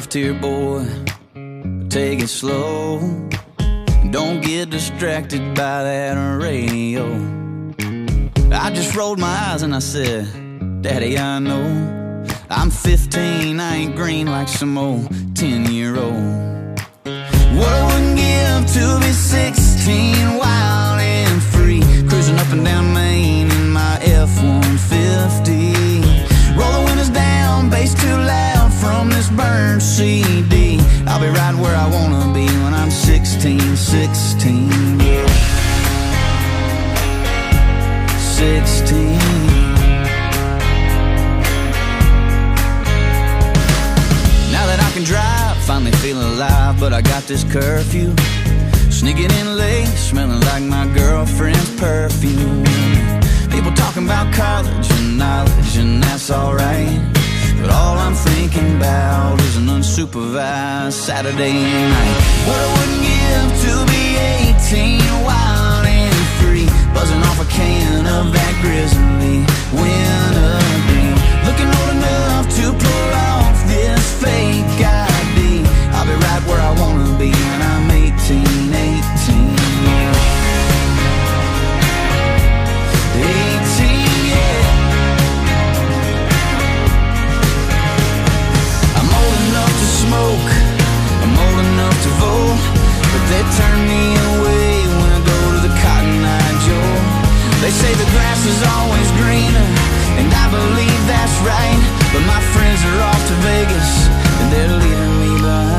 left here, boy, take it slow. Don't get distracted by that radio. I just rolled my eyes and I said, Daddy, I know I'm 15, I ain't green like some old 10-year-old. What I wouldn't give to be 16, wild and free, cruising up and down Main in my F-150. Roll the windows down, bass too loud from this burned CD. I'll be right where I wanna be when I'm 16, yeah. 16. Now that I can drive, finally feel alive, but I got this curfew. Sneaking in late, smelling like my girlfriend's perfume. People talking about college and knowledge, and that's alright, but all I'm thinking about is an unsupervised Saturday night. What I wouldn't give to be 18, wild and free, buzzing off a can of that Grizzly Wintergreen. Looking old enough to pull off this fake ID. I'll be right where I wanna be when I'm 18, yeah. 18, yeah. I'm old enough to smoke, I'm old enough to vote, but they turn me away when I go to the Cotton Eye Joe. They say the grass is always greener, and I believe that's right, but my friends are off to Vegas, and they're leaving me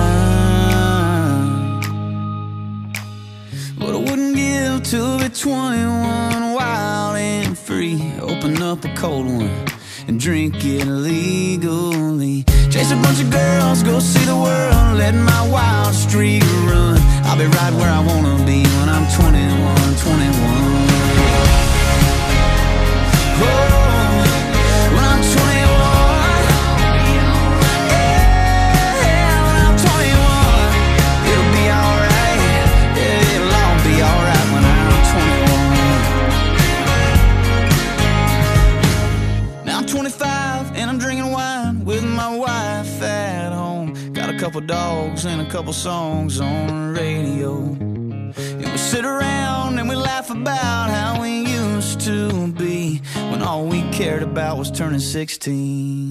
behind. What I wouldn't give to be 21, wild and free, open up a cold one and drink it legally. Chase a bunch of girls, go see the world, let my wild streak run. I'll be right where I wanna be when I'm 21, 21. Oh, when I'm 21, yeah, when I'm 21, it'll be alright, yeah, it'll all be alright when I'm 21. Now I'm 25 and I'm drinking wine with my wife at home. Got a couple dogs and a couple songs on the radio, and we sit around and we laugh about how we used to be, when all we cared about was turning 16.